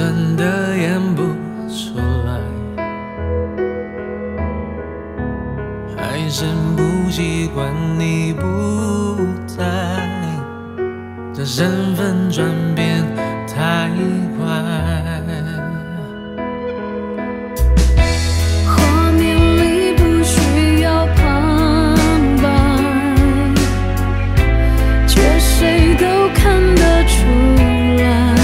真的演不出来，还是不习惯你不在，这身份转变太快。 画面里不需要旁白，却谁都看得出来，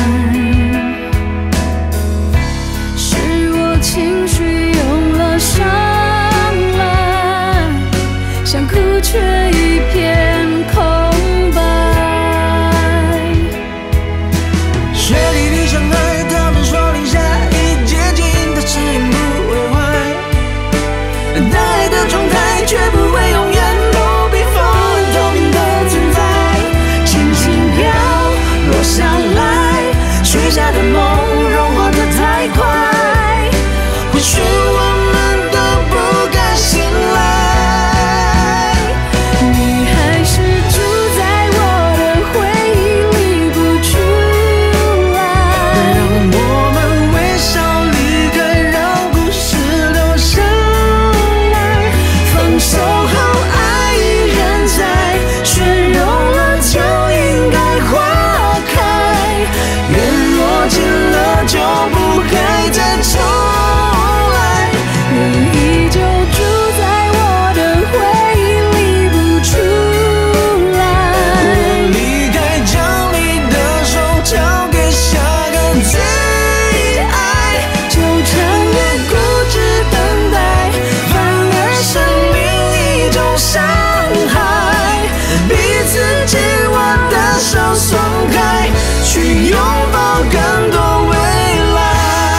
是我情绪涌了上来，想哭却一片空白。 雪地里相爱，他们说零下已接近的誓言不会坏，但爱的状态却不会永远都比风透明的存在，轻轻飘落下来，许下的梦融化得太快，或许我们都不该醒来。 你还是住在我的回忆里不出来， 让我们微笑离开，让故事留下来。 放手后爱已人在，雪融了就应该花开， 缘若尽了就不该再重来。 你依旧住在我的回忆里不出来。 我离开，将你的手交给下个最爱， 纠缠越固执等待，反而生命一种伤害。 彼此紧握的手松开，去拥抱更多未来。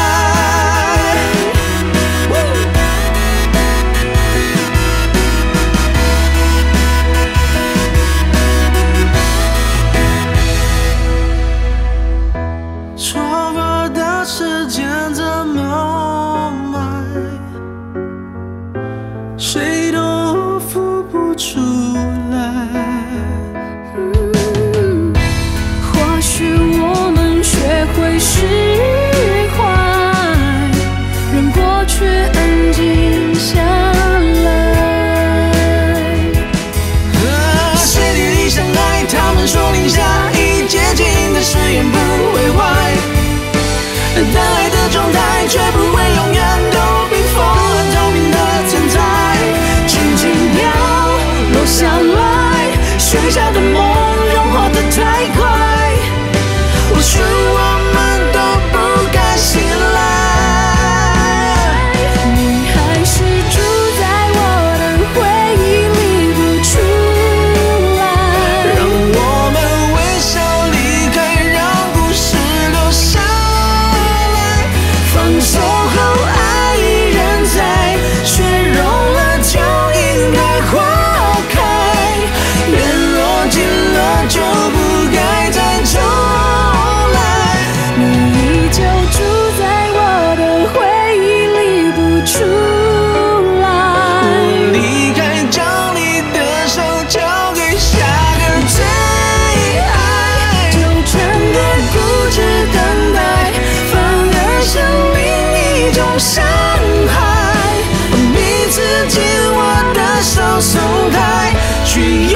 错过的时间怎么买，谁都付不出来。 或许我们学会释怀，让过去安静下来。 雪地里相爱，他们说零下已接近的誓言不会坏，但爱的状态却不会永远都比风透明的存在，轻轻飘落下来，许下的梦融化得太快，或许我们都不该醒来。 你还是住在我的回忆里不出来， 让我们微笑离开，让故事留下来。 放手后爱已人在，雪融了就应该花开， 缘若尽了就不该再重来。 你依旧住在我的回忆里不出来。 我离开，将你的手交给下个最爱， 纠缠越固执等待，反而生命一种伤害。 彼此紧握的手松开，去